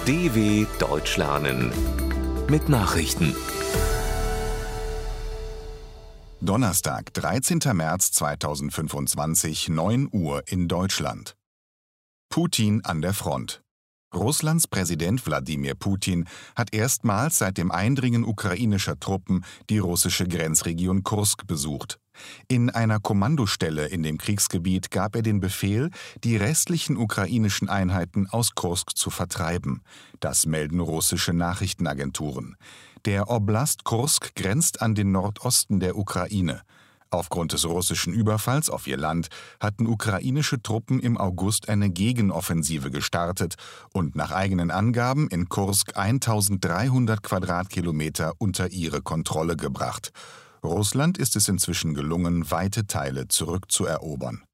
DW Deutsch lernen mit Nachrichten. Donnerstag, 13. März 2025, 9 Uhr in Deutschland. Putin an der Front. Russlands Präsident Wladimir Putin hat erstmals seit dem Eindringen ukrainischer Truppen die russische Grenzregion Kursk besucht. In einer Kommandostelle in dem Kriegsgebiet gab er den Befehl, die restlichen ukrainischen Einheiten aus Kursk zu vertreiben. Das melden russische Nachrichtenagenturen. Der Oblast Kursk grenzt an den Nordosten der Ukraine. Aufgrund des russischen Überfalls auf ihr Land hatten ukrainische Truppen im August eine Gegenoffensive gestartet und nach eigenen Angaben in Kursk 1300 Quadratkilometer unter ihre Kontrolle gebracht. Russland ist es inzwischen gelungen, weite Teile zurückzuerobern.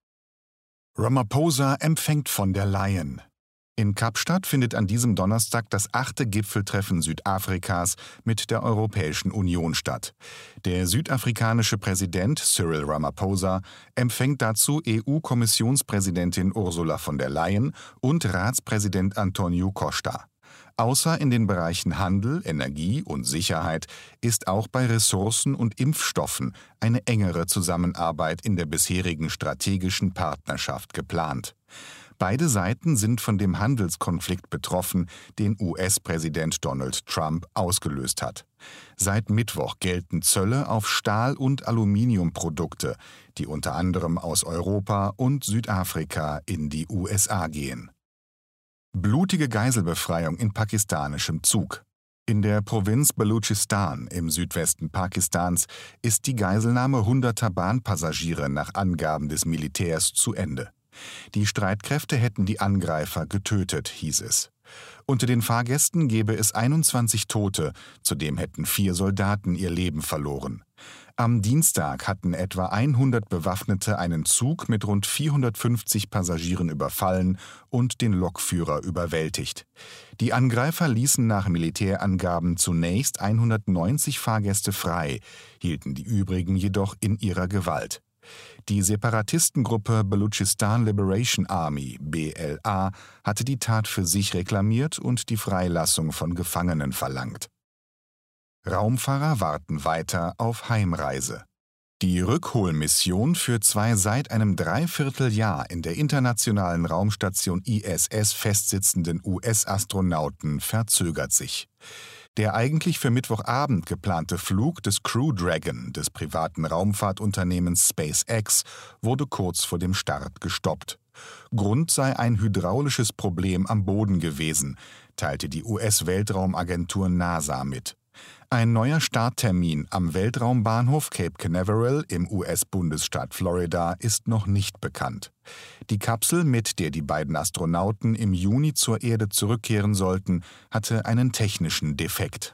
Ramaphosa empfängt von der Leyen. In Kapstadt findet an diesem Donnerstag das 8. Gipfeltreffen Südafrikas mit der Europäischen Union statt. Der südafrikanische Präsident Cyril Ramaphosa empfängt dazu EU-Kommissionspräsidentin Ursula von der Leyen und Ratspräsident António Costa. Außer in den Bereichen Handel, Energie und Sicherheit ist auch bei Ressourcen und Impfstoffen eine engere Zusammenarbeit in der bisherigen strategischen Partnerschaft geplant. Beide Seiten sind von dem Handelskonflikt betroffen, den US-Präsident Donald Trump ausgelöst hat. Seit Mittwoch gelten Zölle auf Stahl- und Aluminiumprodukte, die unter anderem aus Europa und Südafrika in die USA gehen. Blutige Geiselbefreiung in pakistanischem Zug. In der Provinz Baluchistan im Südwesten Pakistans ist die Geiselnahme hunderter Bahnpassagiere nach Angaben des Militärs zu Ende. Die Streitkräfte hätten die Angreifer getötet, hieß es. Unter den Fahrgästen gebe es 21 Tote, zudem hätten 4 Soldaten ihr Leben verloren. Am Dienstag hatten etwa 100 Bewaffnete einen Zug mit rund 450 Passagieren überfallen und den Lokführer überwältigt. Die Angreifer ließen nach Militärangaben zunächst 190 Fahrgäste frei, hielten die übrigen jedoch in ihrer Gewalt. Die Separatistengruppe Baluchistan Liberation Army, BLA, hatte die Tat für sich reklamiert und die Freilassung von Gefangenen verlangt. Raumfahrer warten weiter auf Heimreise. Die Rückholmission für 2 seit einem Dreivierteljahr in der internationalen Raumstation ISS festsitzenden US-Astronauten verzögert sich. Der eigentlich für Mittwochabend geplante Flug des Crew Dragon des privaten Raumfahrtunternehmens SpaceX wurde kurz vor dem Start gestoppt. Grund sei ein hydraulisches Problem am Boden gewesen, teilte die US-Weltraumagentur NASA mit. Ein neuer Starttermin am Weltraumbahnhof Cape Canaveral im US-Bundesstaat Florida ist noch nicht bekannt. Die Kapsel, mit der die beiden Astronauten im Juni zur Erde zurückkehren sollten, hatte einen technischen Defekt.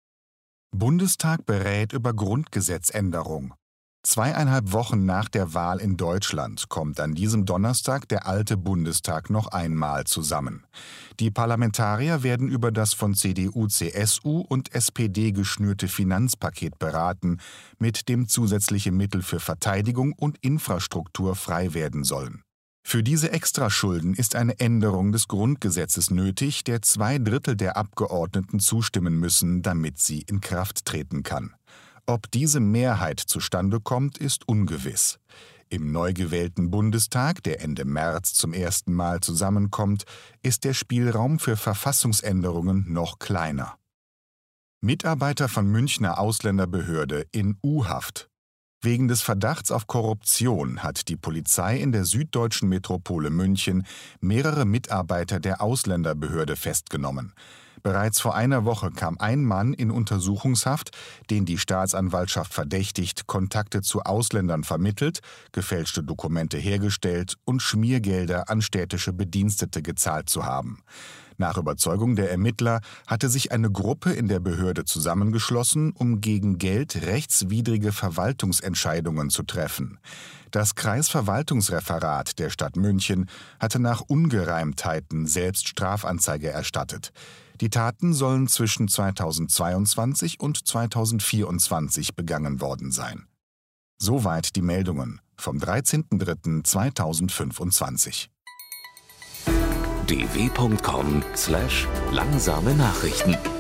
Bundestag berät über Grundgesetzänderung. 2,5 Wochen nach der Wahl in Deutschland kommt an diesem Donnerstag der alte Bundestag noch einmal zusammen. Die Parlamentarier werden über das von CDU, CSU und SPD geschnürte Finanzpaket beraten, mit dem zusätzliche Mittel für Verteidigung und Infrastruktur frei werden sollen. Für diese Extraschulden ist eine Änderung des Grundgesetzes nötig, der 2/3 der Abgeordneten zustimmen müssen, damit sie in Kraft treten kann. Ob diese Mehrheit zustande kommt, ist ungewiss. Im neu gewählten Bundestag, der Ende März zum ersten Mal zusammenkommt, ist der Spielraum für Verfassungsänderungen noch kleiner. Mitarbeiter von Münchner Ausländerbehörde in U-Haft. Wegen des Verdachts auf Korruption hat die Polizei in der süddeutschen Metropole München mehrere Mitarbeiter der Ausländerbehörde festgenommen. Bereits vor einer Woche kam ein Mann in Untersuchungshaft, den die Staatsanwaltschaft verdächtigt, Kontakte zu Ausländern vermittelt, gefälschte Dokumente hergestellt und Schmiergelder an städtische Bedienstete gezahlt zu haben. Nach Überzeugung der Ermittler hatte sich eine Gruppe in der Behörde zusammengeschlossen, um gegen Geld rechtswidrige Verwaltungsentscheidungen zu treffen. Das Kreisverwaltungsreferat der Stadt München hatte nach Ungereimtheiten selbst Strafanzeige erstattet. Die Taten sollen zwischen 2022 und 2024 begangen worden sein. Soweit die Meldungen vom 13.03.2025. dw.com/langsame Nachrichten.